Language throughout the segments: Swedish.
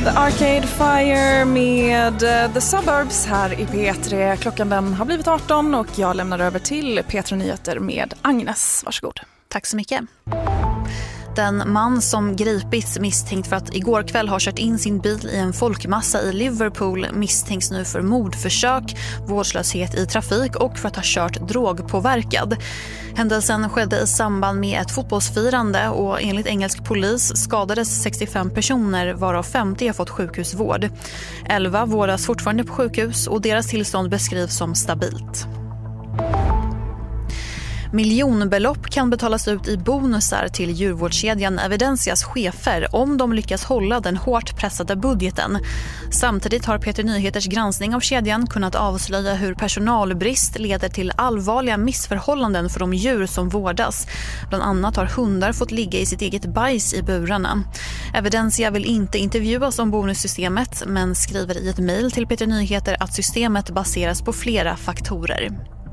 The Arcade Fire med The Suburbs här i P3. Klockan den har blivit 18 och jag lämnar över till P3 Nyheter med Agnes. Varsågod. Tack så mycket. Den man som gripits misstänkt för att igår kväll ha kört in sin bil i en folkmassa i Liverpool misstänks nu för mordförsök, vårdslöshet i trafik och för att ha kört drogpåverkad. Händelsen skedde i samband med ett fotbollsfirande och enligt engelsk polis skadades 65 personer varav 50 har fått sjukhusvård. 11 vårdas fortfarande på sjukhus och deras tillstånd beskrivs som stabilt. Miljonbelopp kan betalas ut i bonusar till djurvårdskedjan Evidensias chefer om de lyckas hålla den hårt pressade budgeten. Samtidigt har P3 Nyheters granskning av kedjan kunnat avslöja hur personalbrist leder till allvarliga missförhållanden för de djur som vårdas. Bland annat har hundar fått ligga i sitt eget bajs i burarna. Evidensia vill inte intervjuas om bonussystemet men skriver i ett mejl till P3 Nyheter att systemet baseras på flera faktorer.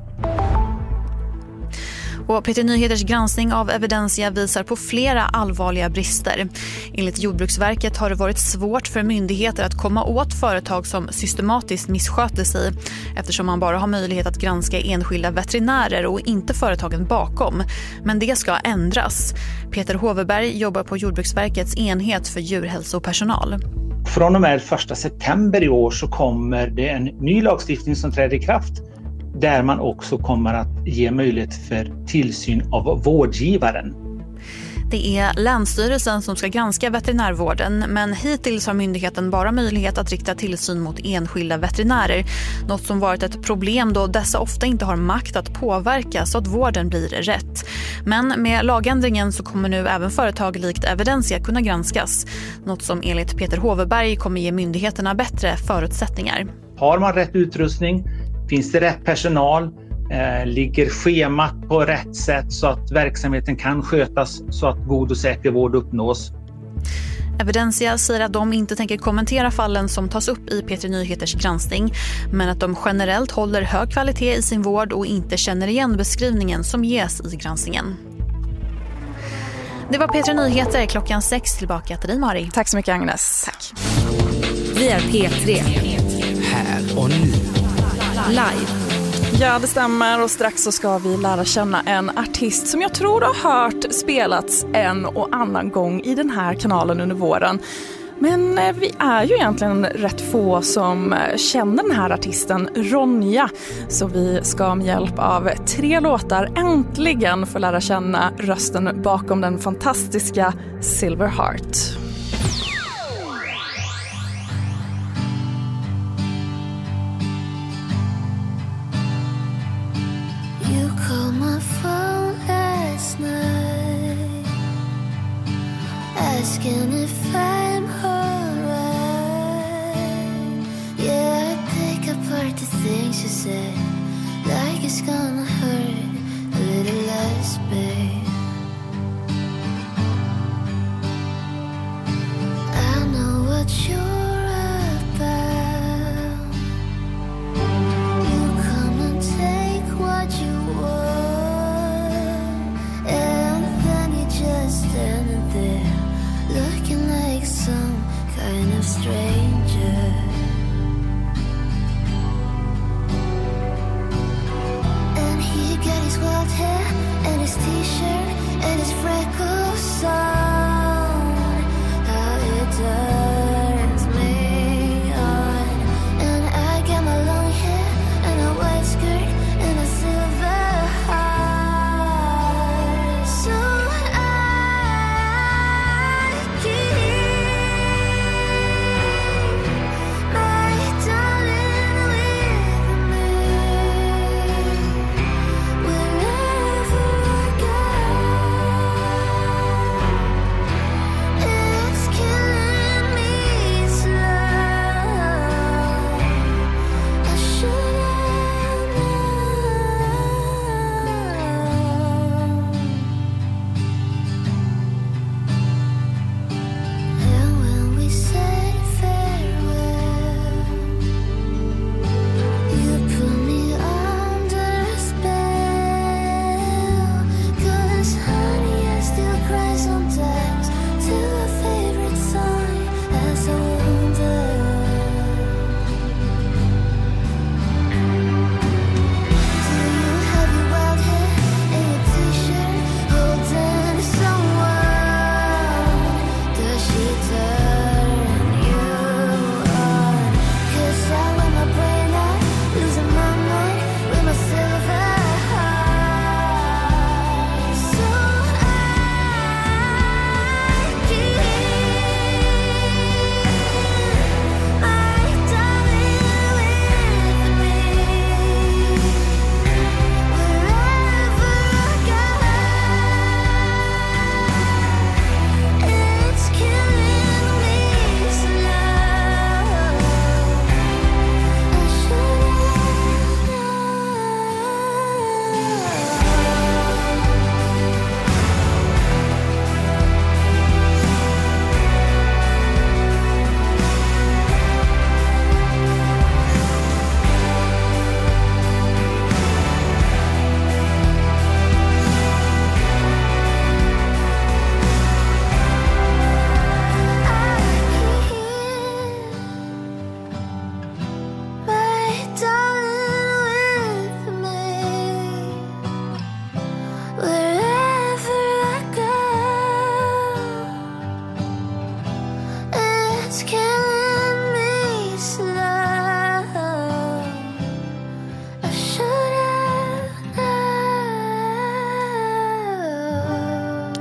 Och P3 Nyheters granskning av Evidensia visar på flera allvarliga brister. Enligt Jordbruksverket har det varit svårt för myndigheter att komma åt företag som systematiskt missköter sig eftersom man bara har möjlighet att granska enskilda veterinärer och inte företagen bakom. Men det ska ändras. Peter Hoveberg jobbar på Jordbruksverkets enhet för djurhälsopersonal. Från och med 1 september i år så kommer det en ny lagstiftning som träder i kraft där man också kommer att ge möjlighet för tillsyn av vårdgivaren. Det är Länsstyrelsen som ska granska veterinärvården men hittills har myndigheten bara möjlighet att rikta tillsyn mot enskilda veterinärer. Något som varit ett problem då dessa ofta inte har makt att påverka så att vården blir rätt. Men med lagändringen så kommer nu även företag likt Evidensia kunna granskas. Något som enligt Peter Hoveberg kommer ge myndigheterna bättre förutsättningar. Har man rätt utrustning? Finns det rätt personal? Ligger schemat på rätt sätt så att verksamheten kan skötas så att god och säker vård uppnås? Evidensia säger att de inte tänker kommentera fallen som tas upp i P3 Nyheters granskning men att de generellt håller hög kvalitet i sin vård och inte känner igen beskrivningen som ges i granskningen. Det var P3 Nyheter klockan 6 tillbaka till dig Mari. Tack så mycket Agnes. Tack. Vi är P3. Här och nu. Live. Ja, det stämmer och strax så ska vi lära känna en artist som jag tror har hört spelats en och annan gång i den här kanalen under våren. Men vi är ju egentligen rätt få som känner den här artisten Ronja. Så vi ska med hjälp av 3 låtar äntligen få lära känna rösten bakom den fantastiska Silverheart. Asking if I'm alright. Yeah, I pick apart the things you said, like it's gonna hurt a little less, babe. I know what you're about. You come and take what you want, and then you just stand there looking like some kind of stranger. And he got his wild hair and his t-shirt and his freckles on. How it turns me on. And I got my long hair and a white skirt and a silver heart. So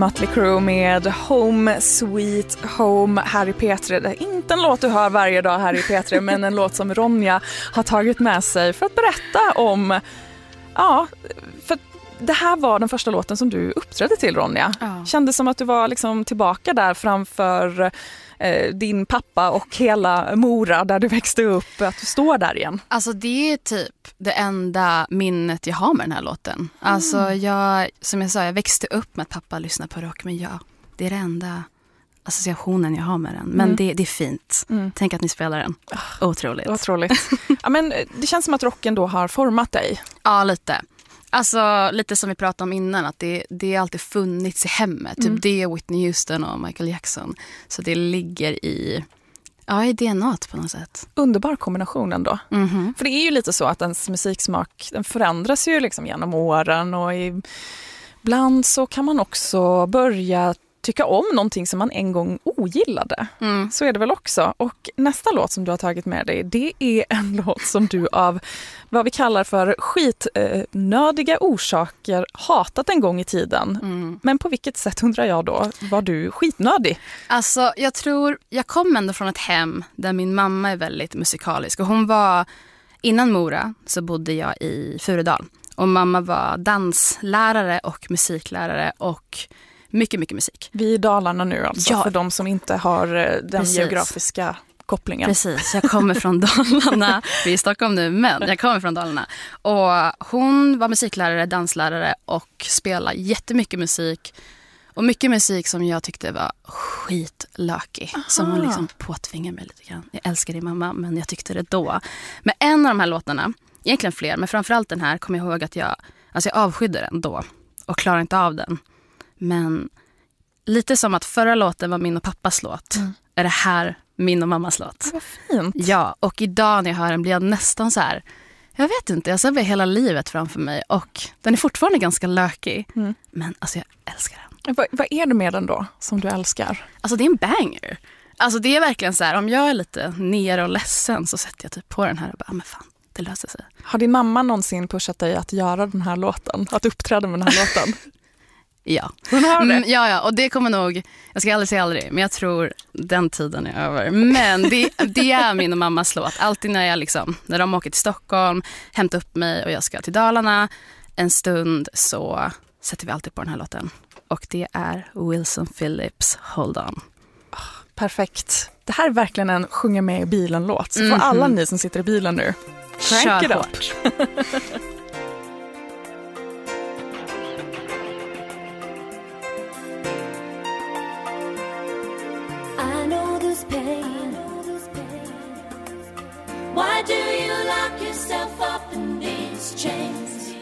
Mötley Crüe med Home Sweet Home här i P3. Det är inte en låt du hör varje dag här i P3 men en låt som Ronja har tagit med sig för att berätta om, ja, för det här var den första låten som du uppträdde till, Ronja. Kändes som att du var liksom tillbaka där framför din pappa och hela Mora där du växte upp, att du står där igen. Alltså det är typ det enda minnet jag har med den här låten. Alltså som jag sa, jag växte upp med att pappa lyssnade på rock, men det är det enda associationen jag har med den. Men det är fint. Tänk att ni spelar den. Otroligt. Ja, men det känns som att rocken då har format dig. Ja, lite. Alltså lite som vi pratade om innan, att det har alltid funnits i hemmet. Typ det är Whitney Houston och Michael Jackson. Så det ligger i DNA på något sätt. Underbar kombination ändå. För det är ju lite så att ens musiksmak, den förändras ju liksom genom åren, och ibland så kan man också börja tycka om någonting som man en gång ogillade. Så är det väl också. Och nästa låt som du har tagit med dig, det är en låt som du av vad vi kallar för skitnödiga orsaker hatat en gång i tiden. Men på vilket sätt, undrar jag då, var du skitnödig? Alltså jag tror, jag kom ändå från ett hem där min mamma är väldigt musikalisk. Och hon var, innan Mora så bodde jag i Furudal. Och mamma var danslärare och musiklärare och mycket musik. Vi är i Dalarna nu alltså, för de som inte har den geografiska kopplingen. Precis, jag kommer från Dalarna. Vi är i Stockholm nu, men jag kommer från Dalarna. Och hon var musiklärare, danslärare och spelade jättemycket musik. Och mycket musik som jag tyckte var skitlökig. Som hon liksom påtvingade mig lite grann. Jag älskar din mamma, men jag tyckte det då. Men en av de här låtarna, egentligen fler, men framförallt den här, kommer jag ihåg att jag avskydde den då. Och klarade inte av den. Men lite som att förra låten var min och pappas låt. Är det här min och mammas låt? Vad fint. Ja, och idag när jag hör den blir jag nästan så här, jag vet inte, jag ser hela livet framför mig. Och den är fortfarande ganska lökig. Men alltså jag älskar den. Vad är det med den då som du älskar? Alltså det är en banger. Alltså det är verkligen så här, om jag är lite nere och ledsen så sätter jag typ på den här och bara, men fan, det löser sig. Har din mamma någonsin pushat dig att göra den här låten? Att uppträda med den här låten? Ja. Hon har det. Ja, och det kommer nog, jag ska aldrig säga aldrig, men jag tror den tiden är över. Men det är min och mammas låt. Alltid när de åker till Stockholm, hämtar upp mig och jag ska till Dalarna en stund, så sätter vi alltid på den här låten. Och det är Wilson Phillips, Hold On. Perfekt. Det här är verkligen en sjunga med i bilen-låt. Så får alla ni som sitter i bilen nu, crank it up. Why do you lock yourself up in these chains?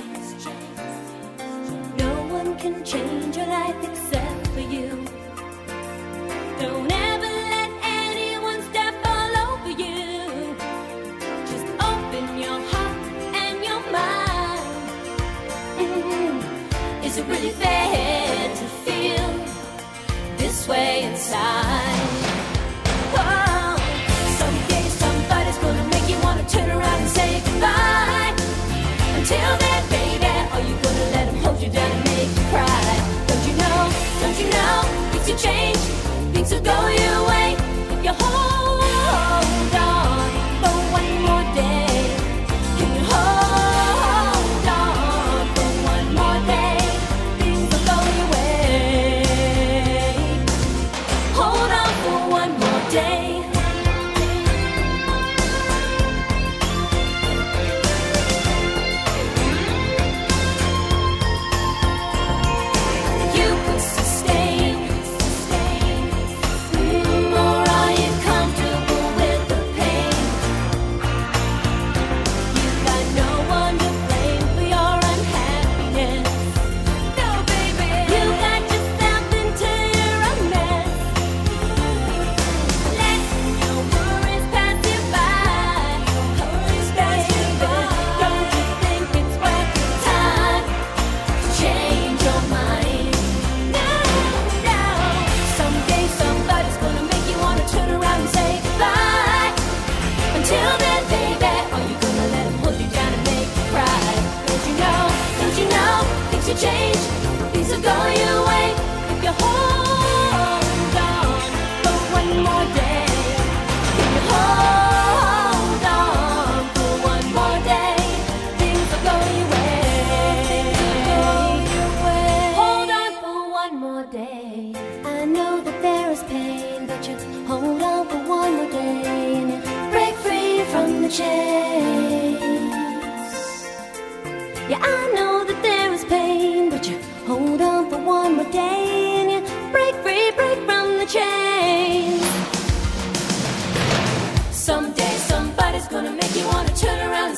No one can change your life except for you. Don't ever let anyone step all over you. Just open your heart and your mind. Is it really fair to feel this way inside? Turn around and say goodbye. Until then, baby, are you gonna let him hold you down and make you cry? Don't you know, things will change, things will go your way if you hold on for one more day. Can you hold on for one more day? Things will go your way. Hold on for one more day.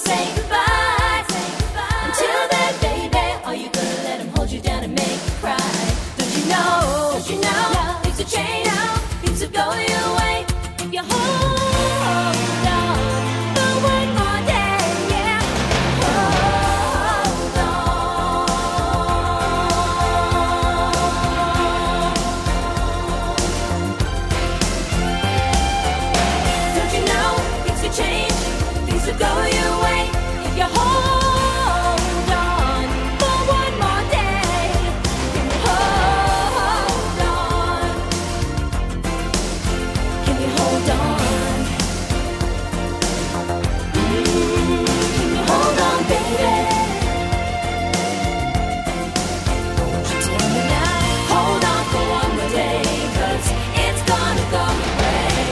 say goodbye. Until then, baby, are you gonna let him hold you down and make you cry? Don't you know, things will change, things will go your way if you hold on for one more day, yeah. Hold on. Don't you know, things will change, things will go your way if you hold on for one more day. Can you hold on? Can you hold on? Can you hold on, baby? Won't you tell me now? Hold on for one more day, 'cause it's gonna go your way.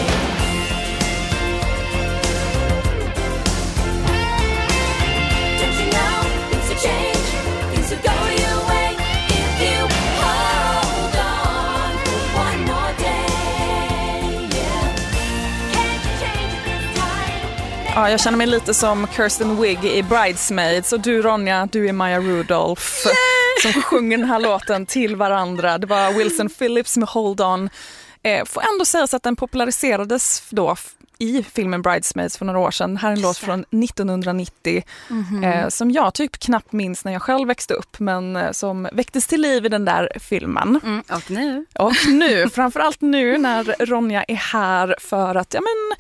Don't you know, things will change, things will go your way if you hold on for one more day, yeah. Can't you change it this time? Ja, jag känner mig lite som Kirsten Wigg i Bridesmaids och du Ronja, du är Maya Rudolph som sjunger den här låten till varandra. Det var Wilson Phillips med Hold On. Får ändå sägas att den populariserades då i filmen Bridesmaids för några år sedan. Här är en låt från 1990 som jag typ knappt minns när jag själv växte upp, men som väcktes till liv i den där filmen. Och nu, framförallt nu när Ronja är här för att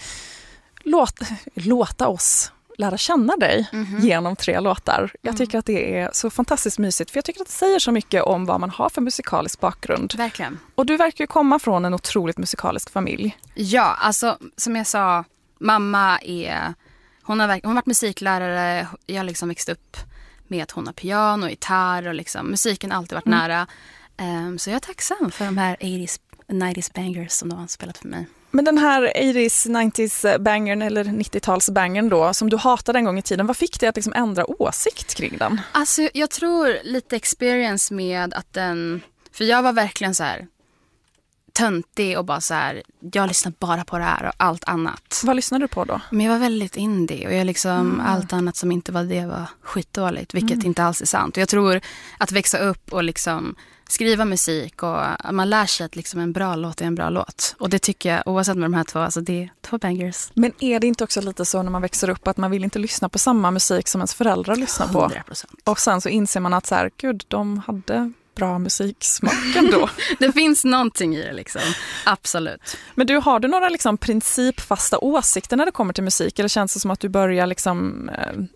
låta oss lära känna dig genom 3 låtar. Jag tycker att det är så fantastiskt mysigt, för jag tycker att det säger så mycket om vad man har för musikalisk bakgrund. Verkligen. Och du verkar ju komma från en otroligt musikalisk familj. Ja, alltså som jag sa, mamma hon har varit musiklärare. Jag har liksom växt upp med att hon har piano och gitarr och liksom, musiken har alltid varit nära. Så jag är tacksam för de här 80s, 90s bangers som de har spelat för mig. Men den här 80s, 90s bangern eller 90-tals bangern då, som du hatade en gång i tiden, vad fick dig att liksom ändra åsikt kring den? Alltså jag tror lite experience med att för jag var verkligen så här töntig och bara så här, jag lyssnar bara på det här och allt annat. Vad lyssnade du på då? Men jag var väldigt indie och jag liksom allt annat som inte var det var skitdåligt, vilket inte alls är sant. Och jag tror att växa upp och liksom skriva musik och man lär sig att liksom en bra låt är en bra låt. Och det tycker jag, oavsett med de här 2, alltså det är 2 bangers. Men är det inte också lite så när man växer upp att man vill inte lyssna på samma musik som ens föräldrar lyssnar på? 100%. Och sen så inser man att så här, gud, de hade bra musiksmak ändå. Det finns någonting i det liksom, absolut. Men har du några liksom principfasta åsikter när det kommer till musik? Eller känns det som att du börjar liksom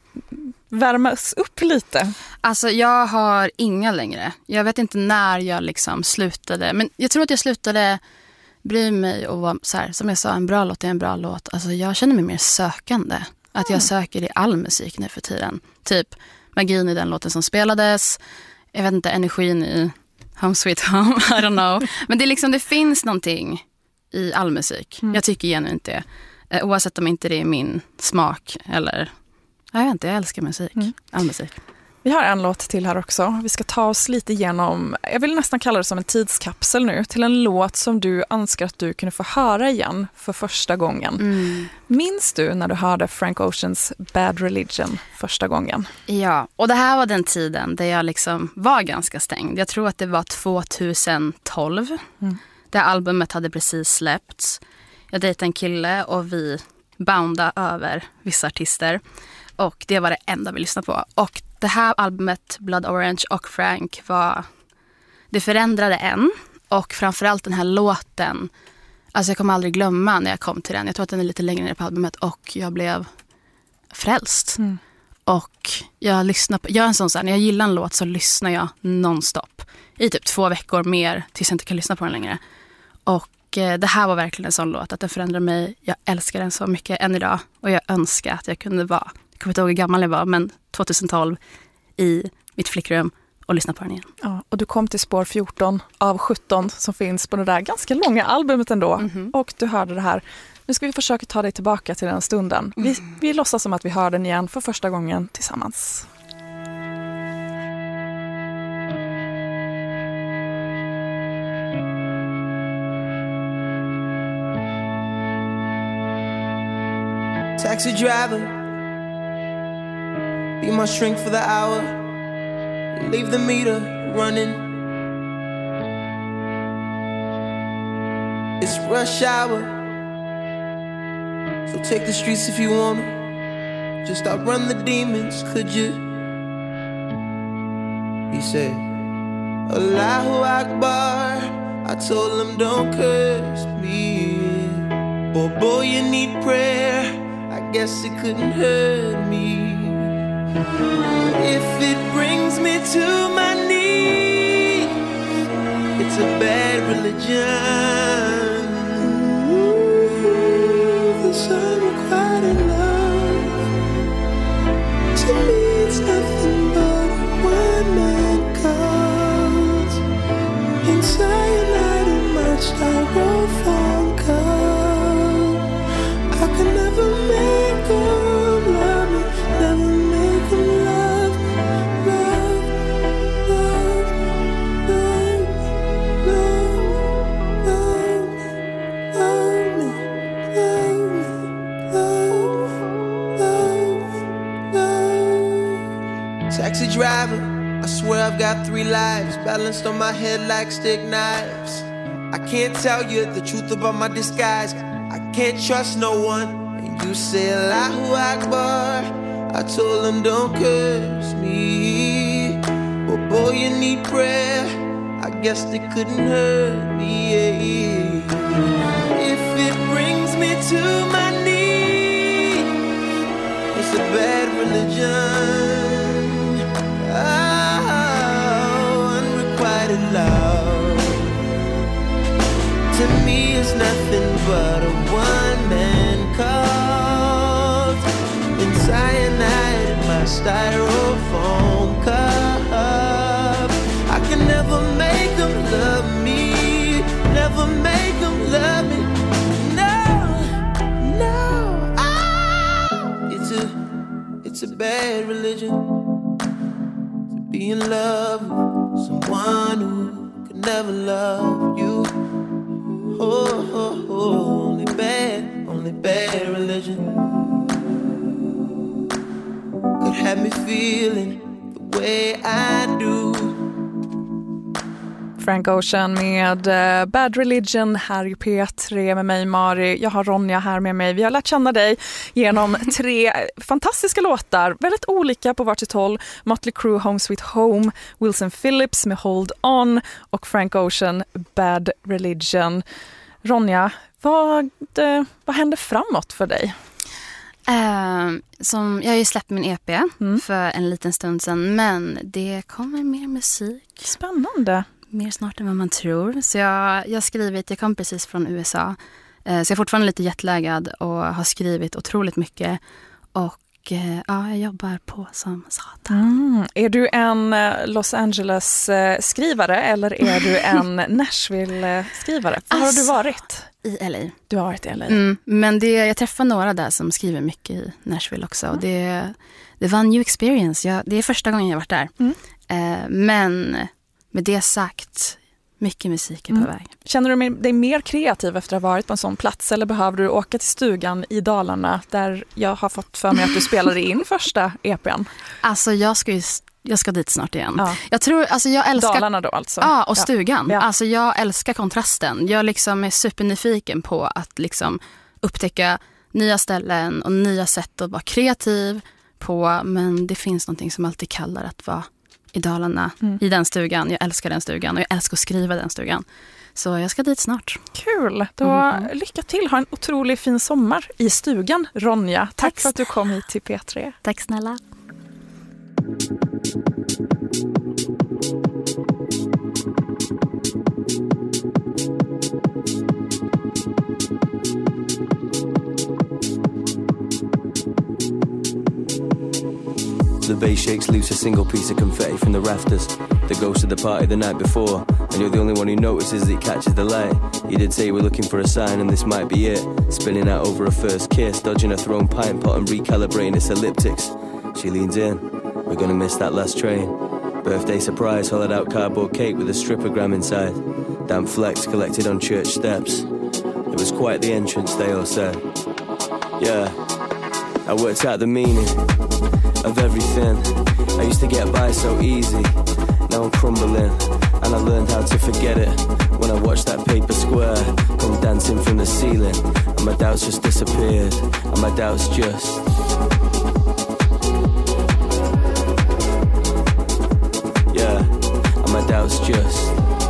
värmas upp lite? Alltså jag har inga längre. Jag vet inte när jag liksom slutade. Men jag tror att jag slutade bry mig och vara så här, som jag sa, en bra låt är en bra låt. Alltså jag känner mig mer sökande. Att jag söker i all musik nu för tiden. Typ magin i den låten som spelades. Jag vet inte, energin i Home Sweet Home, I don't know. Men det är liksom, det finns någonting i all musik. Jag tycker genuint det. Oavsett om inte det är min smak eller... Jag vet inte, jag älskar musik. All musik. Vi har en låt till här också. Vi ska ta oss lite igenom, jag vill nästan kalla det som en tidskapsel nu, till en låt som du önskar att du kunde få höra igen för första gången. Minns du när du hörde Frank Oceans Bad Religion första gången? Ja, och det här var den tiden där jag liksom var ganska stängd. Jag tror att det var 2012. Det albumet hade precis släppts. Jag dejtade en kille och vi boundade över vissa artister. Och det var det enda vi lyssnade på. Och det här albumet, Blood Orange och Frank, det förändrade en. Och framförallt den här låten, alltså jag kommer aldrig glömma när jag kom till den. Jag tror att den är lite längre ner på albumet och jag blev frälst. Och jag lyssnar på, jag är en sån så här, när jag gillar en låt så lyssnar jag nonstop. I typ 2 veckor mer tills jag inte kan lyssna på den längre. Och det här var verkligen en sån låt att den förändrar mig. Jag älskar den så mycket än idag. Och jag önskar att jag kunde vara, jag kommer inte ihåg hur gammal jag var, men 2012 i mitt flickrum och lyssna på den igen. Ja, och du kom till spår 14 av 17 som finns på det där ganska långa albumet ändå. Och du hörde det här. Nu ska vi försöka ta dig tillbaka till den stunden. Vi låtsas som att vi hör den igen för första gången tillsammans. Taxi driver, Be my shrink for the hour. Leave the meter running. It's rush hour. So take the streets if you wanna. Just outrun the demons, could you? He said, Allahu Akbar. I told him don't curse me. Boy, you need prayer. I guess it couldn't hurt me. If it brings me to my knees, it's a bad religion. This unrequited love, to me it's nothing but a one-man cause. In cyanide and my styrofoam cup, I can never make them love me, never make them love, love, love, love, love, love, love me, love, love. Taxi driver, I swear I've got 3 lives balanced on my head like stick knives. I can't tell you the truth about my disguise. I can't trust no one. And you say Allahu Akbar. I told him don't curse me. But boy, you need prayer. I guess they couldn't hurt me. If it brings me to my knees, it's a bad religion. Oh, unrequited love. To me it's nothing but a one-man cause. In cyanide in my styrofoam cup, I can never make them love me, never make them love me. No, no, it's a bad religion to be in love with someone who could never love you. Oh, oh, oh, only bad religion could have me feeling the way I do. Frank Ocean med Bad Religion här i P3 med mig Mari. Jag har Ronja här med mig. Vi har lärt känna dig genom 3 fantastiska låtar, väldigt olika på varsitt håll. Mötley Crüe, Home Sweet Home, Wilson Phillips med Hold On och Frank Ocean, Bad Religion. Ronja, vad händer framåt för dig? Jag har ju släppt min EP för en liten stund sedan, men det kommer mer musik. Spännande. Mer snart än vad man tror. Så jag har skrivit, jag kom precis från USA. Så jag är fortfarande lite jetlaggad och har skrivit otroligt mycket. Och jag jobbar på som satan. Är du en Los Angeles-skrivare eller är du en Nashville-skrivare? Var har du varit? I LA. Du har varit i LA. Men jag träffar några där som skriver mycket i Nashville också. Och det var en new experience. Det är första gången jag varit där. Men med det sagt, mycket musik är på väg. Känner du dig mer kreativ efter att ha varit på en sån plats? Eller behöver du åka till stugan i Dalarna där jag har fått för mig att du spelade in första EP:n? Alltså jag ska dit snart igen. Ja. Jag älskar Dalarna då alltså. Ja, och stugan. Ja. Alltså jag älskar kontrasten. Jag liksom är supernyfiken på att liksom upptäcka nya ställen och nya sätt att vara kreativ på. Men det finns någonting som alltid kallar att vara i Dalarna, i den stugan. Jag älskar den stugan och jag älskar att skriva den stugan. Så jag ska dit snart. Kul, då lycka till. Ha en otroligt fin sommar i stugan, Ronja. Tack för att du kom hit till P3. Tack snälla. The bass shakes loose a single piece of confetti from the rafters. The ghost of the party the night before, and you're the only one who notices it catches the light. You did say you were looking for a sign, and this might be it. Spinning out over a first kiss, dodging a thrown pint pot and recalibrating its elliptics. She leans in, we're gonna miss that last train. Birthday surprise, hollowed out cardboard cake with a strippogram inside. Damp flecks collected on church steps. It was quite the entrance, they all said. Yeah, I worked out the meaning. of everything. I used to get by so easy, now I'm crumbling. And I learned how to forget it when I watched that paper square come dancing from the ceiling. And my doubts just disappeared, and my doubts just... Yeah, and my doubts just...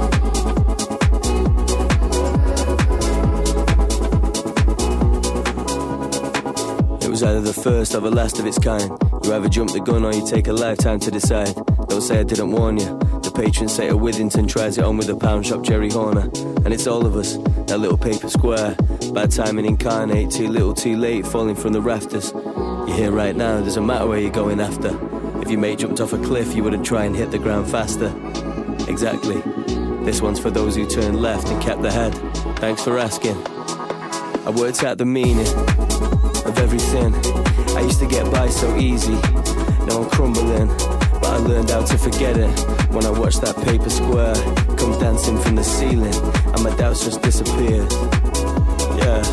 It was either the first or the last of its kind. You either jump the gun or you take a lifetime to decide. Don't say I didn't warn you. The patron saint of Withington tries it on with a pound shop Jerry Horner. And it's all of us, that little paper square. Bad timing incarnate, too little too late, falling from the rafters. You're here right now, doesn't matter where you're going after. If your mate jumped off a cliff, you wouldn't try and hit the ground faster. Exactly. This one's for those who turned left and kept the head. Thanks for asking. I worked out the meaning of everything. I used to get by so easy, now I'm crumbling. But I learned how to forget it when I watched that paper square come dancing from the ceiling. And my doubts just disappeared. Yeah.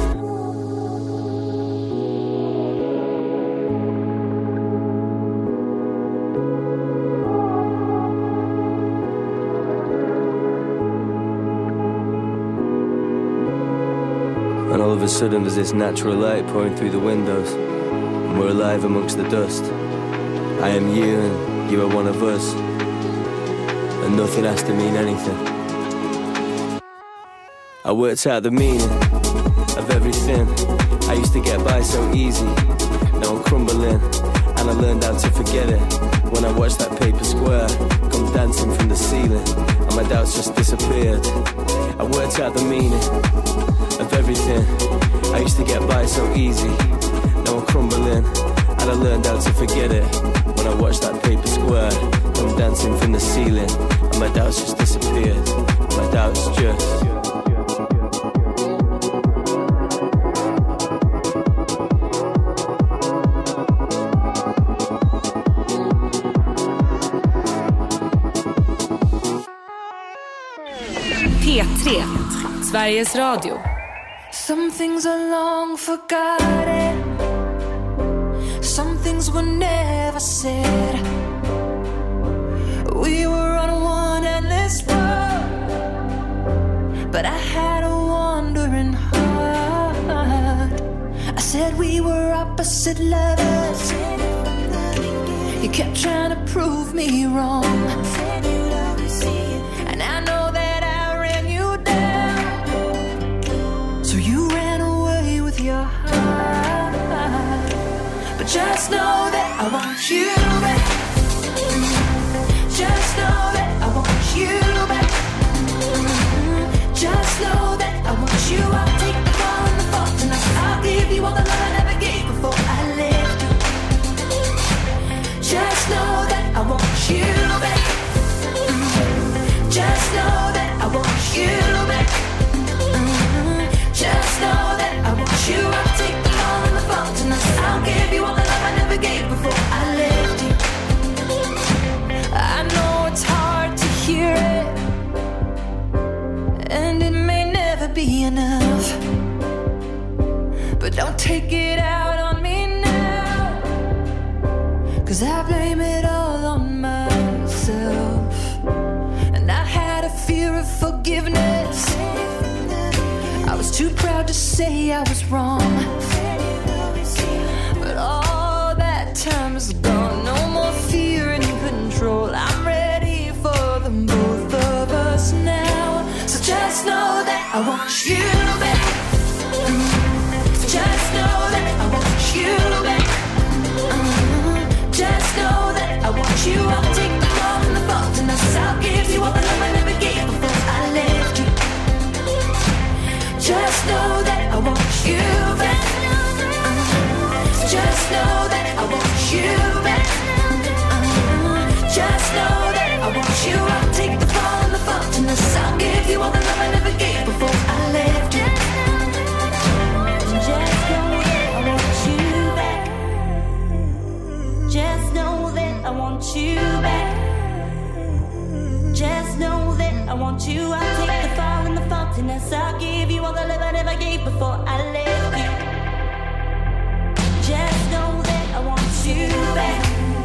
And all of a sudden there's this natural light pouring through the windows, and we're alive amongst the dust. I am you and you are one of us, and nothing has to mean anything. I worked out the meaning of everything. I used to get by so easy, now I'm crumbling. And I learned how to forget it when I watched that paper square come dancing from the ceiling, and my doubts just disappeared. I worked out the meaning of everything. I used to get by so easy, now I'm crumbling. And I learned how to forget it when I watched that paper square come dancing from the ceiling, and my doubts just disappeared. My doubts just... P3, Sveriges Radio. Some things are long forgotten. Some things were never said. We were on one endless road, but I had a wandering heart. I said we were opposite lovers. You kept trying to prove me wrong, and I know that I ran you down. So you ran away with your heart. But just know that I want you back. Just know that I want you back. Just know that I want you. I'll take the fall and the fault tonight. I'll give you all the love I never gave before I left you. Just know that I want you back. Just know that I want you back. Just know that I want you. I'll take the fall and the fault tonight. I'll give you all the love I never gave before I left you. I know it's hard to hear it, and it may never be enough, but don't take it out on me now, 'cause I blame it all on myself. And I had a fear of forgiveness. I was too proud to say I was wrong, but all that time is gone. No more fear and control. I'm ready for them, both of us now. So just know that I want you back. Just know that I want you back. Just know that I want you. I'll take the fall and the fault, and I'll give you all the love I never gave before I left you. Just know that I want you back. Just know that I want you back. Just know that I want you. I'll take the fall and the fault, and I'll give you all the love I never gave before I left you. Just know that I want you back. Just know that I want you back. Just know that I want you. I'll take the fall and the fault, and I'll give you all the love I never gave before I left you. Just know that I want you back.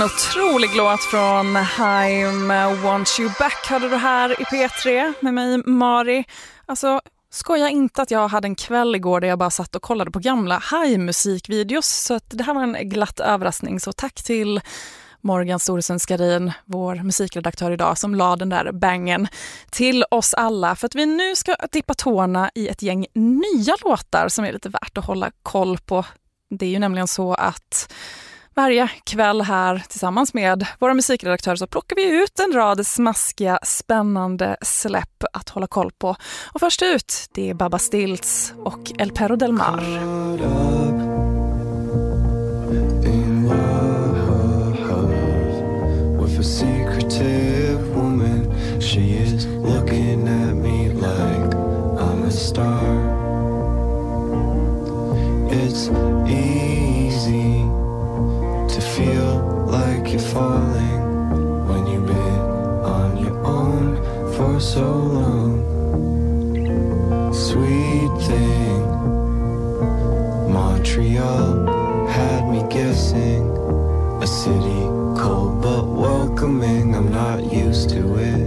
otrolig låt från Haim, Want You Back hörde du här i P3 med mig, Mari. Alltså, skojar inte att jag hade en kväll igår där jag bara satt och kollade på gamla Haim-musikvideos, så att det här var en glatt överraskning. Så tack till Morgan Storesund-Skarin, vår musikredaktör idag, som la den där bangen till oss alla. För att vi nu ska dippa tårna i ett gäng nya låtar som är lite värt att hålla koll på. Det är ju nämligen så att varje kväll här tillsammans med våra musikredaktörer så plockar vi ut en rad smaskiga, spännande släpp att hålla koll på. Och först ut, det är Baba Stilts och El Perro del Mar. A secretive woman, she is looking at me like I'm a star. It's easy to feel like you're falling when you've been on your own for so long. Sweet thing, Montreal had me guessing. A city cold but welcoming, I'm not used to it.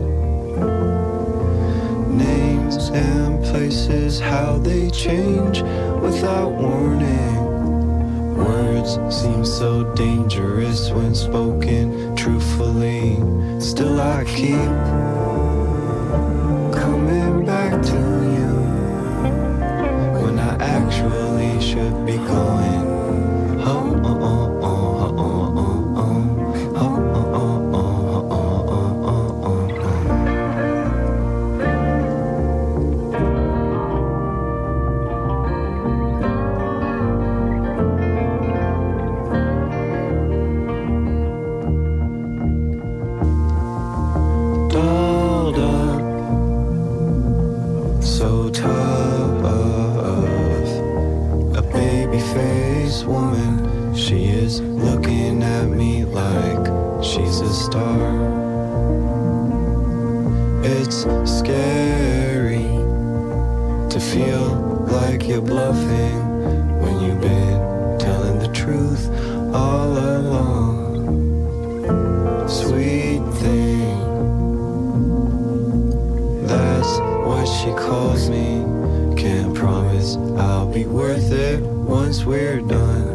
Names and places, how they change without warning. Words seem so dangerous when spoken truthfully. Still I keep coming back to you when I actually should be going. Oh, oh, oh, oh. Woman, she is looking at me like she's a star. It's scary to feel like you're bluffing when you've been telling the truth all along. Sweet thing, that's what she calls me. Can't promise I'll be worth it once we're done.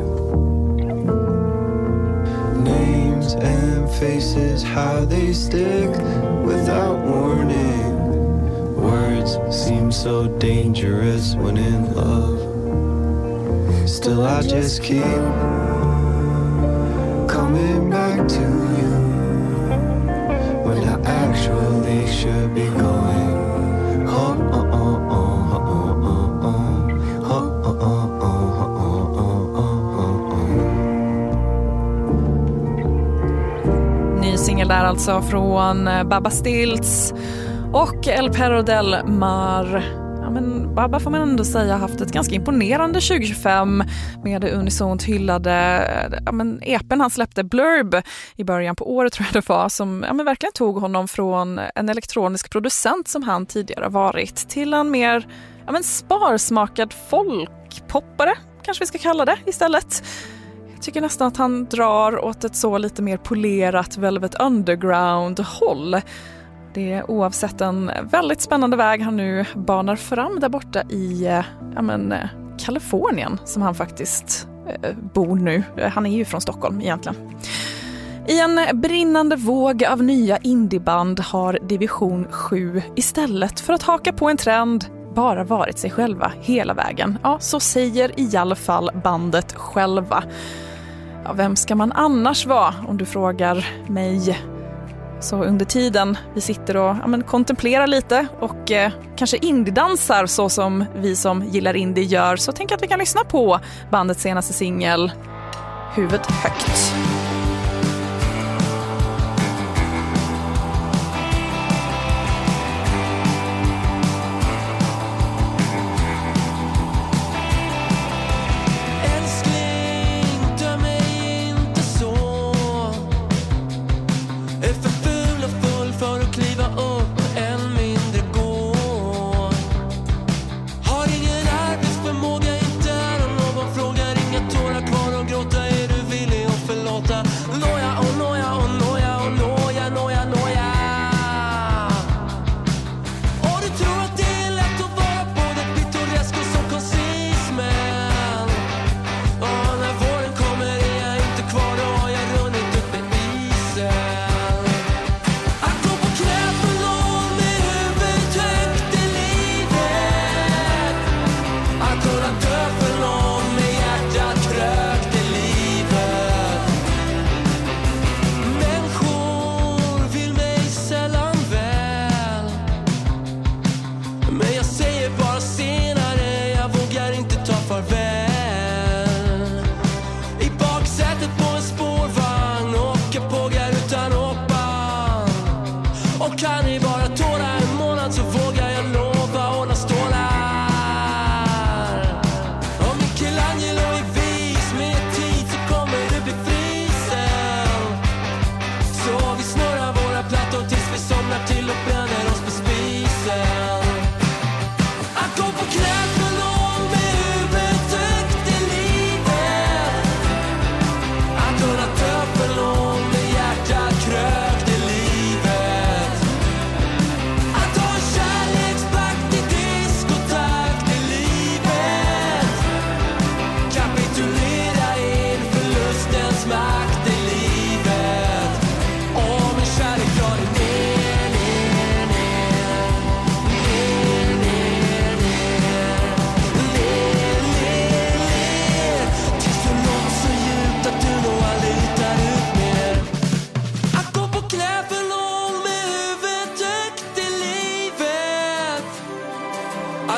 Names and faces, how they stick without warning. Words seem so dangerous when in love. Still I just keep coming back to you when I actually should be going. Oh, oh, oh, oh. Ny singel där alltså från Baba Stilts och El Perro del Mar. Ja, men Baba får man ändå säga har haft ett ganska imponerande 2025 med det unisont hyllade EPen han släppte, Blurb, i början på året tror jag det var, som verkligen tog honom från en elektronisk producent som han tidigare varit till en mer sparsmakad folkpoppare, kanske vi ska kalla det istället. Jag tycker nästan att han drar åt ett så lite mer polerat Velvet Underground-håll. Det är oavsett en väldigt spännande väg han nu banar fram där borta i Kalifornien som han faktiskt bor nu. Han är ju från Stockholm egentligen. I en brinnande våg av nya indieband har Division 7 istället för att haka på en trend bara varit sig själva hela vägen. Ja, så säger i alla fall bandet själva. Ja, vem ska man annars vara om du frågar mig? Så under tiden vi sitter och kontemplerar lite och kanske indie-dansar så som vi som gillar indie gör, så tänker jag att vi kan lyssna på bandets senaste singel Huvudet högt. Förmåga inte är om någon frågar, inga tårar kvar och gråta, är du villig att förlåta?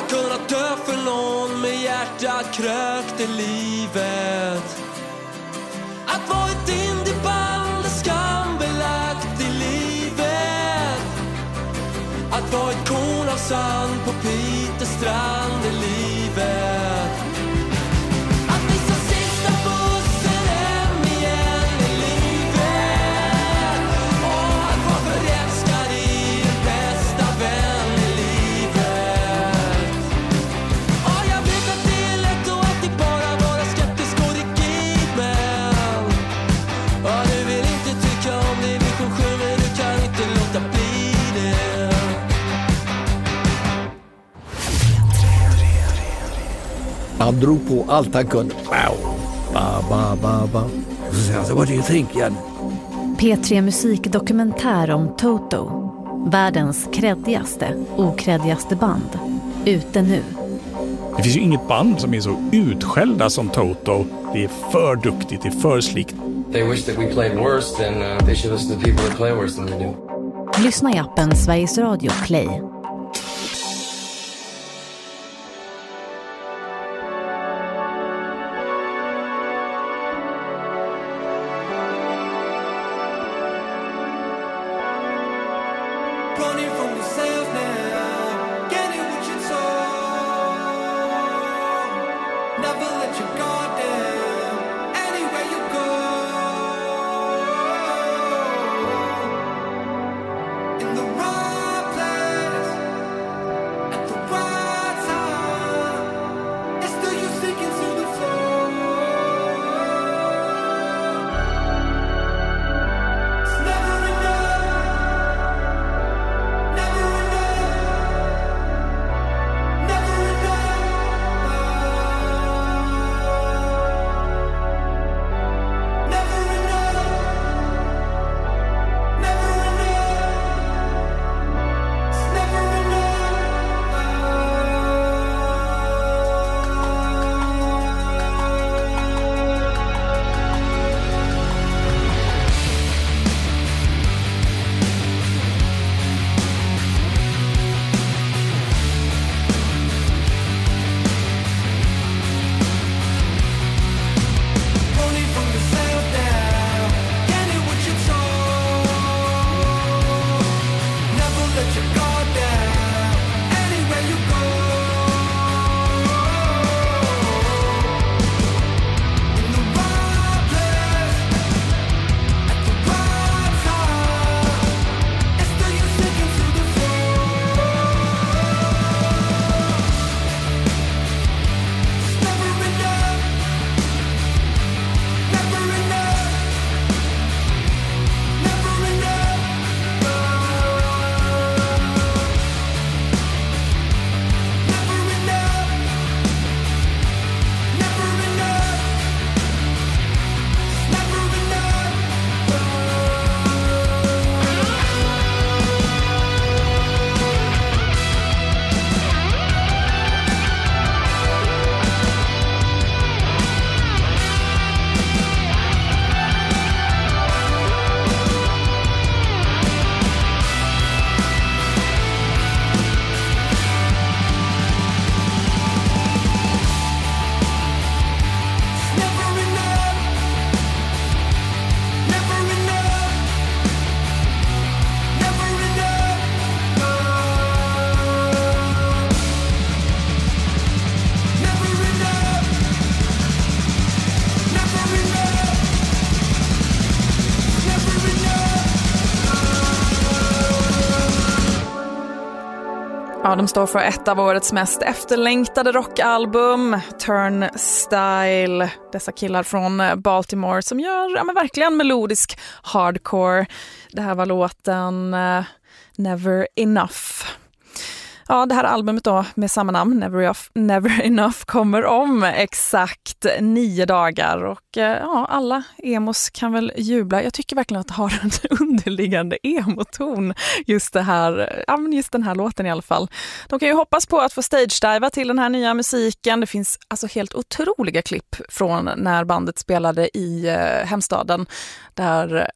kunnat dö för någon med hjärtat krökt i livet. Att vara ett indieband är skambelagt i livet. Att vara ett korn av sand på Pitestrand i livet. Att missa sista bussen hem igen i livet. Och att vara förälskad i den bästa vän i livet. Och jag vet att det är lätt och att det bara vara skeptisk och rigid. Men du vill inte tycka om det vi får sjö, men du kan inte låta bli det. Han drog på allt han kunde. Wow. Ba, ba, ba, ba. So what do you think, Jan? P3 musikdokumentär om Toto. Världens kreddigaste, okreddigaste band. Ute nu. Det finns ju inget band som är så utskällda som Toto. Det är för duktigt, det är för slikt. They wish that we played worse, then they should listen to people that play worse than they do. Lyssna i appen Sveriges Radio Play. Running from yourself now, getting what you saw. Never let your guard down, anywhere you go. In the right place, at the right time. It's still you sinking through the floor. It's never enough. Never Ja, de står för ett av årets mest efterlängtade rockalbum, Turnstile. Dessa killar från Baltimore som gör verkligen melodisk hardcore. Det här var låten Never Enough. Ja, det här albumet då med samma namn, Never Enough, kommer om exakt 9 dagar. Och ja, alla emos kan väl jubla. Jag tycker verkligen att det har en underliggande emoton, just den här låten i alla fall. De kan ju hoppas på att få stage-diva till den här nya musiken. Det finns alltså helt otroliga klipp från när bandet spelade i hemstaden. Där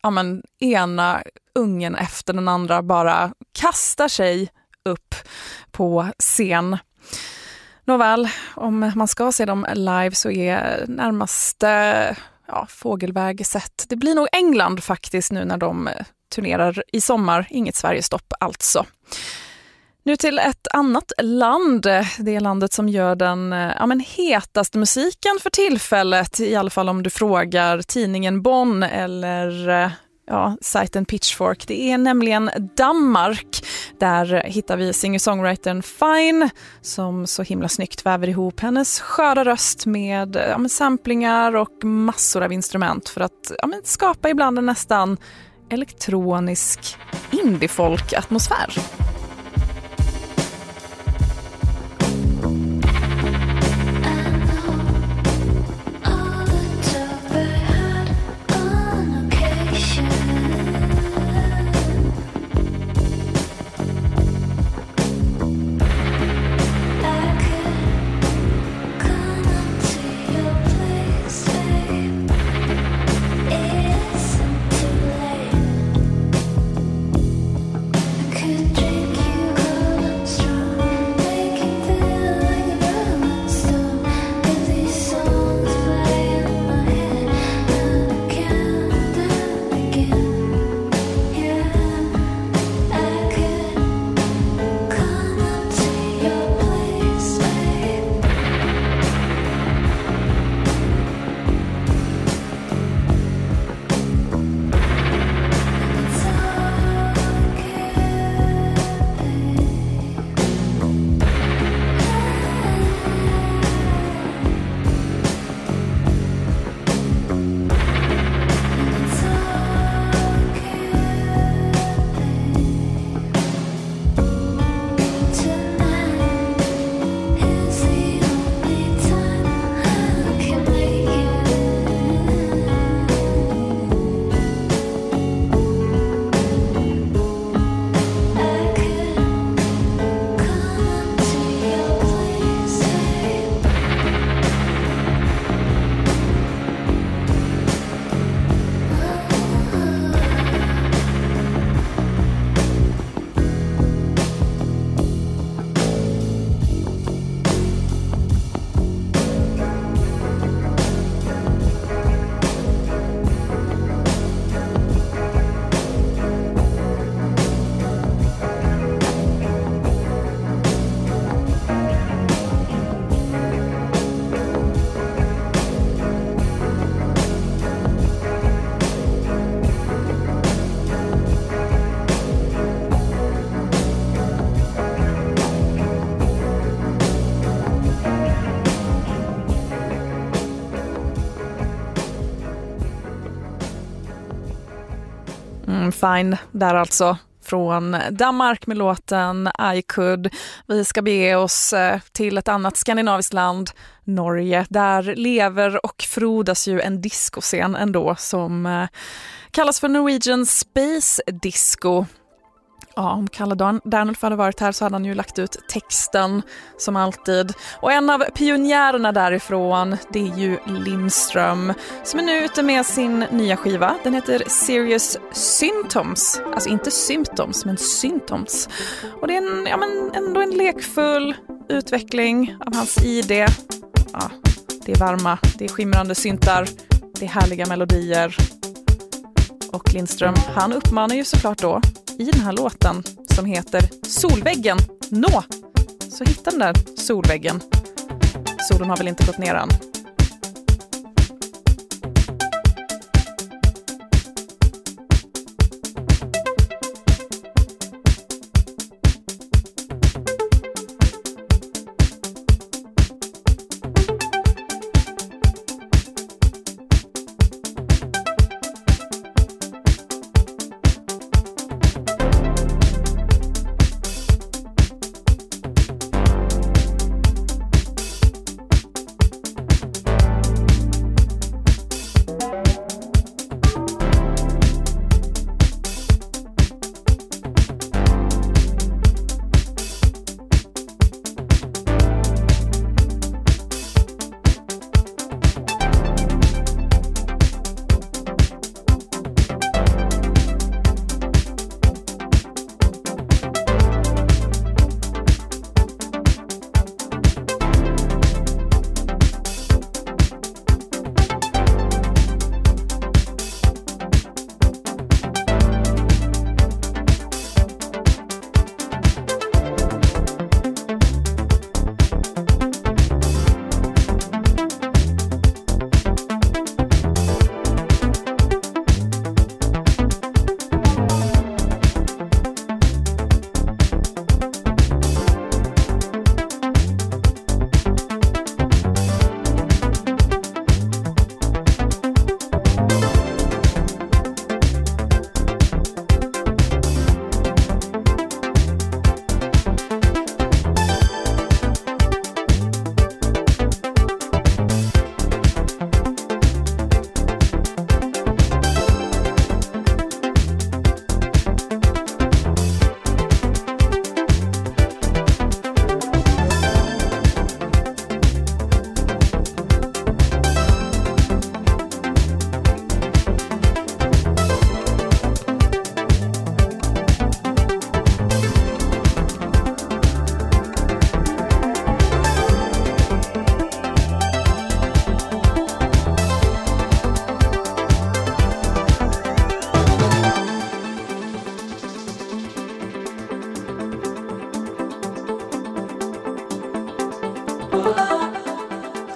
ena ungen efter den andra bara kastar sig upp på scen. Nåväl, om man ska se dem live så är närmaste fågelväg sett. Det blir nog England faktiskt nu när de turnerar i sommar. Inget Sverigestopp alltså. Nu till ett annat land. Det är landet som gör den hetaste musiken för tillfället. I alla fall om du frågar tidningen Bonn eller sajten Pitchfork. Det är nämligen Danmark. Där hittar vi singer-songwritern Fine som så himla snyggt väver ihop hennes sköra röst med samplingar och massor av instrument för att skapa ibland en nästan elektronisk indie-folk-atmosfär. Fine där alltså från Danmark med låten I Could. Vi ska bege oss till ett annat skandinaviskt land, Norge. Där lever och frodas ju en discoscen ändå som kallas för Norwegian Space Disco. Ja, om Kalle Dernulf hade varit här så hade han ju lagt ut texten som alltid. Och en av pionjärerna därifrån, det är ju Lindström som är nu ute med sin nya skiva. Den heter Serious Symptoms. Alltså inte Symptoms, men Symptoms. Och det är ändå en lekfull utveckling av hans idé. Ja, det är varma, det är skimrande syntar, det är härliga melodier. Och Lindström, han uppmanar ju såklart då i den här låten som heter Solväggen. Så hitta den där solväggen. Solen har väl inte gått ner än.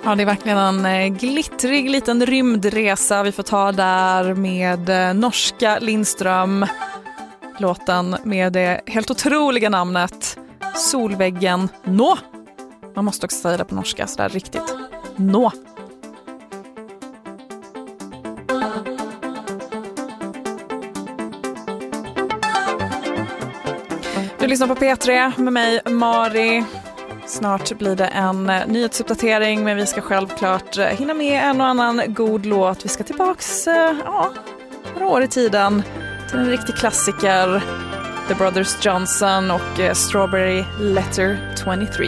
Ja, det är verkligen en glittrig liten rymdresa vi får ta där med norska Lindström. Låten med det helt otroliga namnet Solväggen Nå. Man måste också säga det på norska så där riktigt. Nå. Du lyssnar på P3 med mig, Mari. Snart blir det en nyhetsuppdatering, men vi ska självklart hinna med en och annan god låt. Vi ska tillbaks några år i tiden till en riktig klassiker, The Brothers Johnson och Strawberry Letter 23.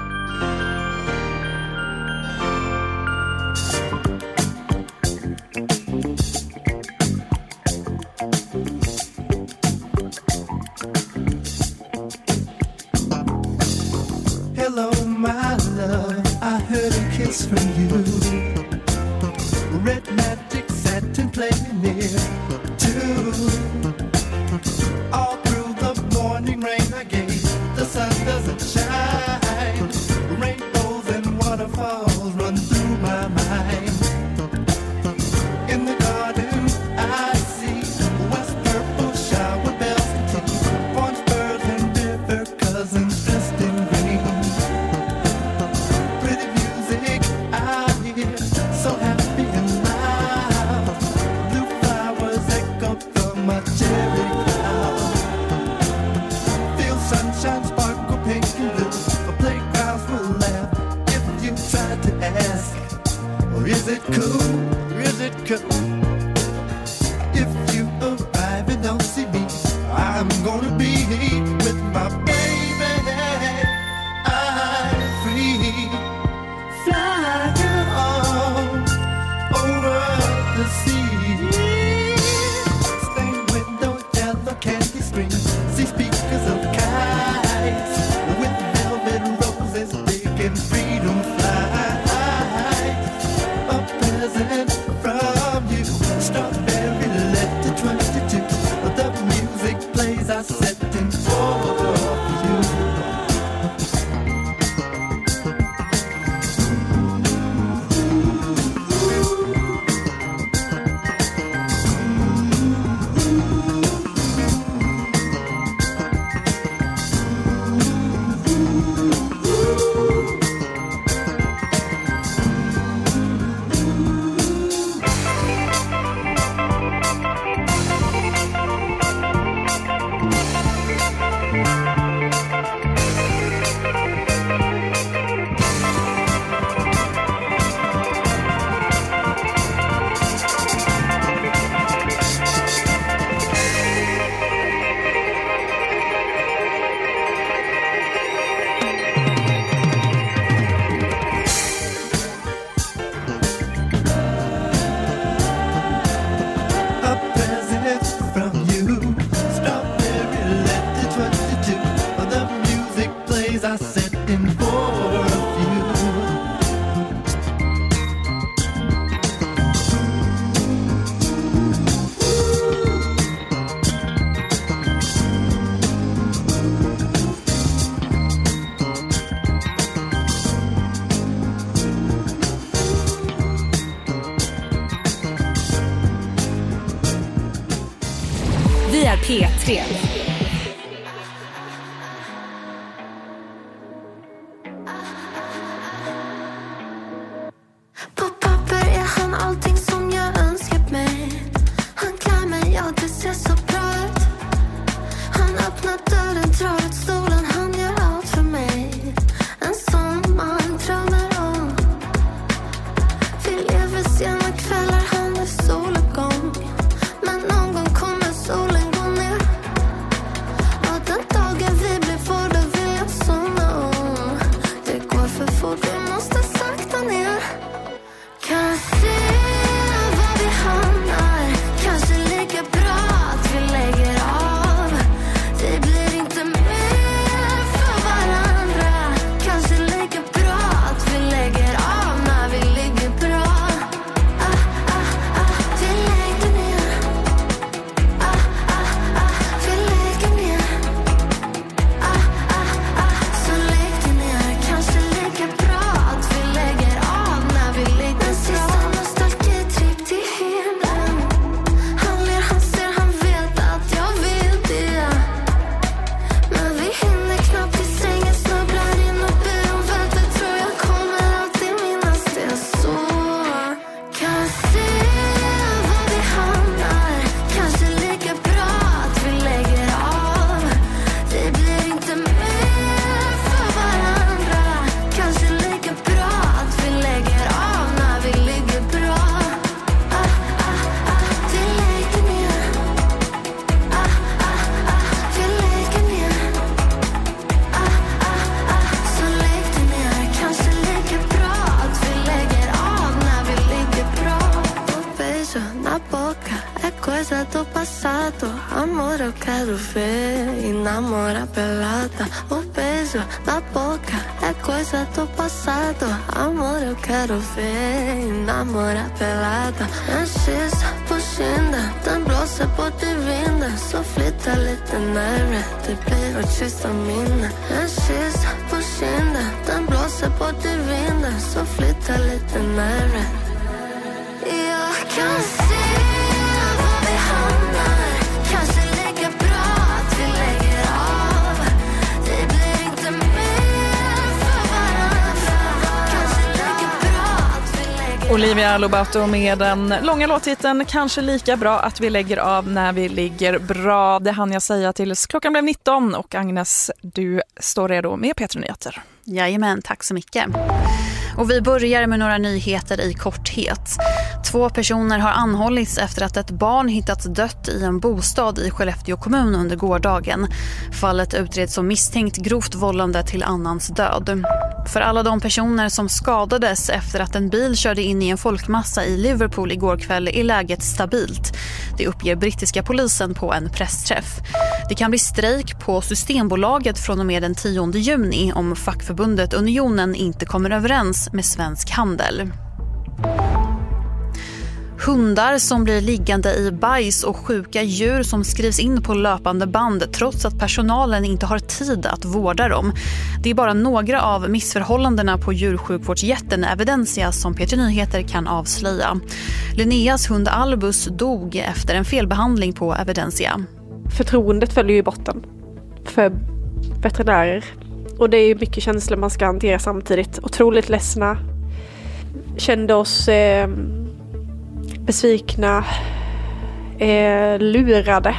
Hello, my love, I heard a kiss from you. Red magic satin playing near too. All through the morning rain I gave, the sun doesn't shine. Rainbows and waterfalls run through my mind. In the garden I see west purple shower bells and tea, orange birds and river cousins dressed in green. Pretty music I hear, so happy and loud. Blue flowers echo from my cherry cloud. Feel sunshine sparkle pink and blue. Playgrounds will laugh if you try to ask, or is it cool? Is it cool? If you arrive and don't see me, I'm gonna be with my baby. I'm free. Fly on over the sea. Stained window, yellow candy screen. See speakers of kites with velvet roses, big and freedom flies. A present from you, strawberry letter 22. The music plays, I set in for you. A present from you, strawberry letter 22. The music plays, I set in for you. Vi är P3. På papper är han allting som jag önskat mig. Han klär mig, ja det ser så bra ut. Han öppnar dörren, drar ut stolen, han gör allt för mig. En sån man drömmer om. Vi lever sena kvällar, han är soluppgång. Men någon gång kommer solen gå ner. passato, amore eu quero ver. Inamora pelada, o beijo na boca é coisa do passado. Amore eu quero ver. Inamora pelada, antes puxinda, den blåser på din vind. Så flytta lite närmare, det blir ett tysta minne. Antes puxinda, den blåser på din vind. Så flytta lite närmare. Jag kan se var vi hamnar. Kanske lägga bra att vi lägger av. Det blir inte mer för varandra. Kanske lägga bra att vi lägger av. Olivia Lobato med den långa låttiteln Kanske lika bra att vi lägger av när vi ligger bra. Det hann jag säga tills klockan blev 19. Och Agnes, du står redo med P3 Nyheter. Jajamän, tack så mycket. Och vi börjar med några nyheter i korthet. 2 personer har anhållits efter att ett barn hittats dött i en bostad i Skellefteå kommun under gårdagen. Fallet utreds som misstänkt grovt vållande till annans död. För alla de personer som skadades efter att en bil körde in i en folkmassa i Liverpool igår kväll är läget stabilt. Det uppger brittiska polisen på en pressträff. Det kan bli strejk på Systembolaget från och med den 10 juni om fackförbundet Unionen inte kommer överens med Svensk Handel. Hundar som blir liggande i bajs och sjuka djur som skrivs in på löpande band trots att personalen inte har tid att vårda dem. Det är bara några av missförhållandena på djursjukvårdsjätten Evidensia som P3 Nyheter kan avslöja. Linneas hund Albus dog efter en felbehandling på Evidensia. Förtroendet följer ju botten för veterinärer. Och det är ju mycket känslor man ska hantera samtidigt. Otroligt ledsna. Kände oss besvikna. Lurade.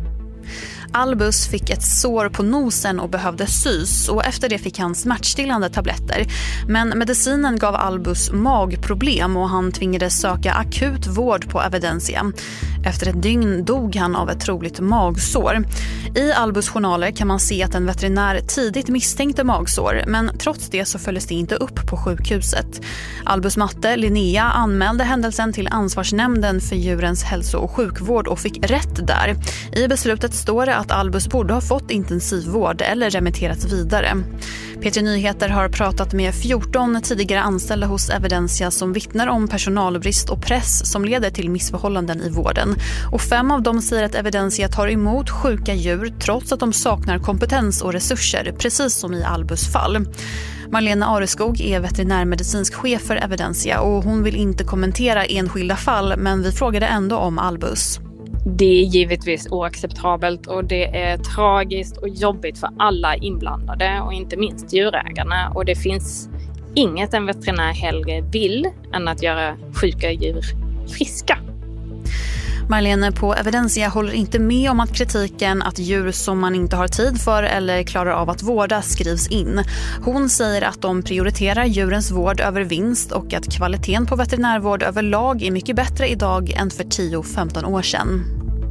Albus fick ett sår på nosen och behövde sys och efter det fick han smärtstillande tabletter. Men medicinen gav Albus magproblem och han tvingades söka akut vård på Evidensia. Efter ett dygn dog han av ett troligt magsår. I Albus journaler kan man se att en veterinär tidigt misstänkte magsår, men trots det så följdes det inte upp på sjukhuset. Albus matte, Linnea, anmälde händelsen till ansvarsnämnden för djurens hälso- och sjukvård och fick rätt där. I beslutet står det att Albus borde ha fått intensivvård eller remitterats vidare. P3 Nyheter har pratat med 14 tidigare anställda hos Evidensia som vittnar om personalbrist och press som leder till missförhållanden i vården. Och 5 av dem säger att Evidensia tar emot sjuka djur trots att de saknar kompetens och resurser, precis som i Albus fall. Marlene Areskog är veterinärmedicinsk chef för Evidensia och hon vill inte kommentera enskilda fall, men vi frågade ändå om Albus. Det är givetvis oacceptabelt och det är tragiskt och jobbigt för alla inblandade och inte minst djurägarna. Och det finns inget en veterinär hellre vill än att göra sjuka djur friska. Marlene på Evidensia håller inte med om att kritiken att djur som man inte har tid för eller klarar av att vårda skrivs in. Hon säger att de prioriterar djurens vård över vinst och att kvaliteten på veterinärvård överlag är mycket bättre idag än för 10-15 år sedan.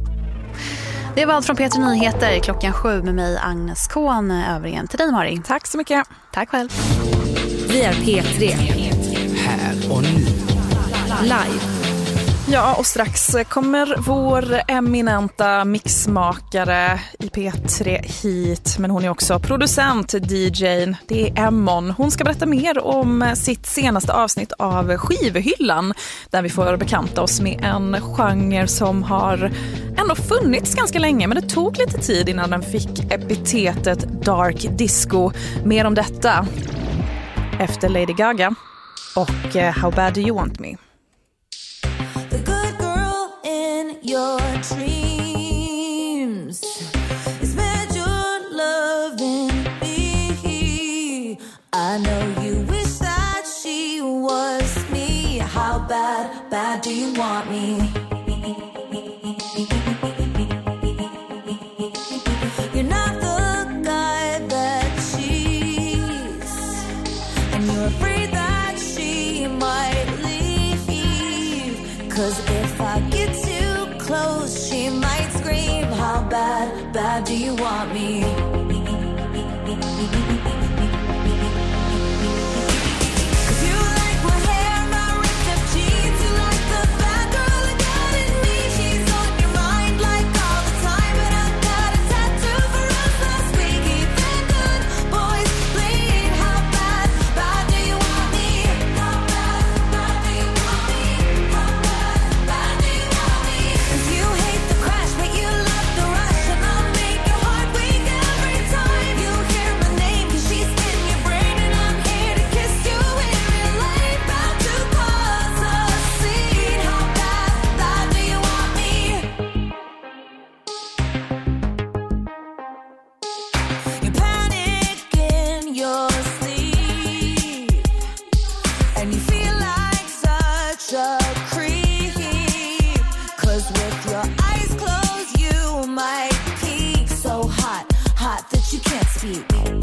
Det var allt från P3 Nyheter klockan 7 med mig Agnes Kohn. Över igen till dig Mari. Tack så mycket. Tack själv. Vi är P3. Här och nu. Live. Ja, och strax kommer vår eminenta mixmakare i P3 hit. Men hon är också producent, DJ. Det är Emmon. Hon ska berätta mer om sitt senaste avsnitt av Skivhyllan. Där vi får bekanta oss med en genre som har ändå funnits ganska länge. Men det tog lite tid innan den fick epitetet Dark Disco. Mer om detta efter Lady Gaga och How Bad Do You Want Me. Your dreams is where you're loving me. I know you wish that she was me. How bad do you want me? You're not the guy that she's, and you're afraid that she might leave. 'Cause if I get close, she might scream. How bad do you want me? Like and you feel like such a creep. 'Cause with your eyes closed you might peek. So hot, hot that you can't speak.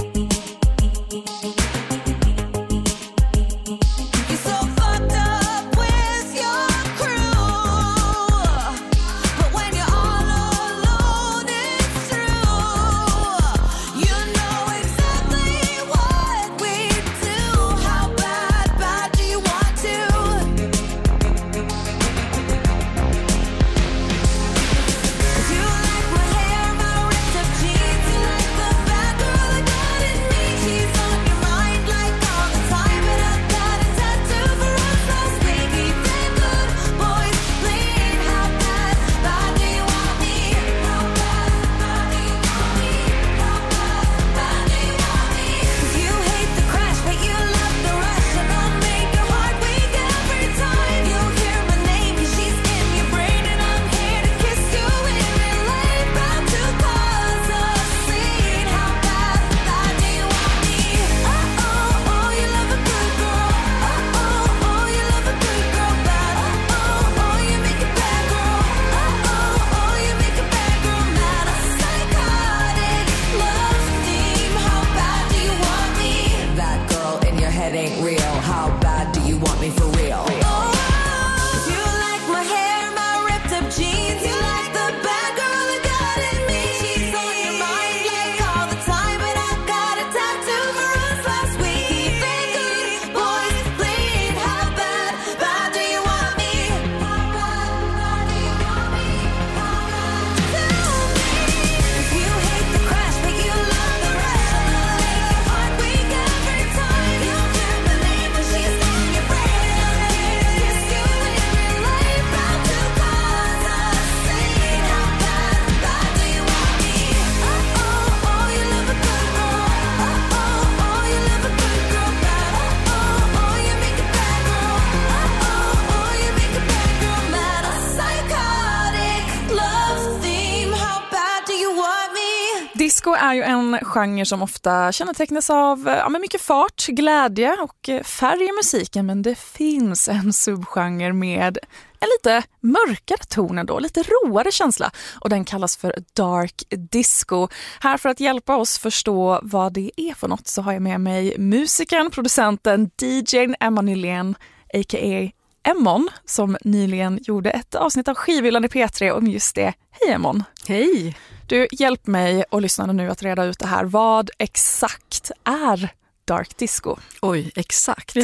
Disco är ju en genre som ofta kännetecknas av men mycket fart, glädje och färg i musiken, men det finns en subgenre med en lite mörkare ton ändå, lite roare känsla, och den kallas för dark disco. Här för att hjälpa oss förstå vad det är för något så har jag med mig musikern, producenten, DJ:n Emma Nylén, a.k.a. Emmon, som nyligen gjorde ett avsnitt av Skivhyllan i P3 om just det. Hej Emmon! Hej! Du, hjälp mig och lyssnarna nu att reda ut det här. Vad exakt är dark disco? Oj, exakt.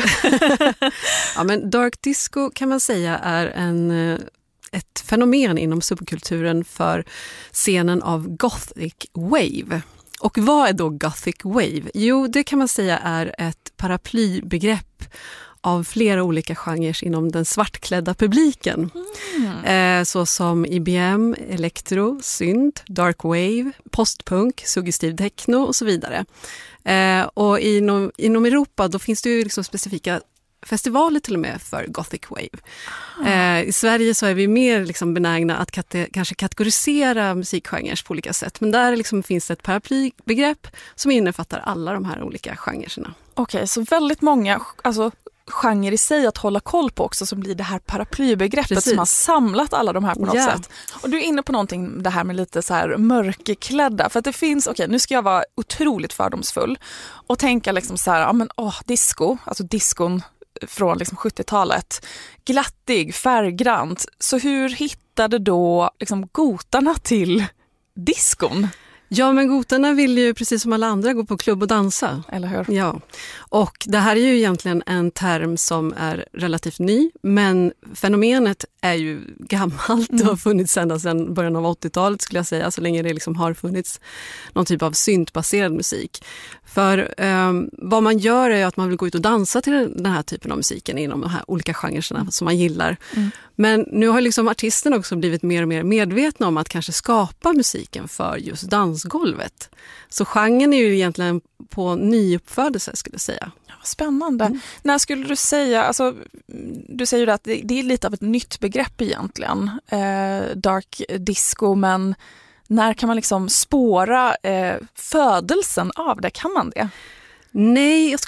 Ja, men dark disco kan man säga är ett fenomen inom subkulturen för scenen av gothic wave. Och vad är då gothic wave? Jo, det kan man säga är ett paraplybegrepp av flera olika genrer inom den svartklädda publiken. Så som IBM, elektro, synt, dark wave, postpunk, suggestiv techno och så vidare. Och inom Europa då finns det ju liksom specifika festivaler till och med för gothic wave. I Sverige så är vi mer liksom benägna att kanske kategorisera musikgenrer på olika sätt. Men där liksom finns det ett paraplybegrepp som innefattar alla de här olika genrerna. Okej, så väldigt många genre i sig att hålla koll på också, som blir det här paraplybegreppet. Precis. Som har samlat alla de här på något sätt. Och du är inne på någonting, det här med lite så här mörkerklädda, för att det finns, nu ska jag vara otroligt fördomsfull och tänka liksom så här, disco, alltså diskon från liksom 70-talet, glattig, färggrant. Så hur hittade då liksom gotarna till diskon? Ja, men gotarna vill ju precis som alla andra gå på klubb och dansa. Eller hur? Ja, och det här är ju egentligen en term som är relativt ny, men fenomenet är ju gammalt och har funnits sedan början av 80-talet skulle jag säga, så länge det liksom har funnits någon typ av syntbaserad musik. För vad man gör är att man vill gå ut och dansa till den här typen av musiken inom de här olika genrerna som man gillar. Men nu har liksom artisterna också blivit mer och mer medvetna om att kanske skapa musiken för just dansgolvet. Så genren är ju egentligen på nyuppfödelse skulle jag säga. Spännande. När skulle du säga, du säger ju att det är lite av ett nytt begrepp egentligen, dark disco, men när kan man liksom spåra födelsen av det? Kan man det? Nej,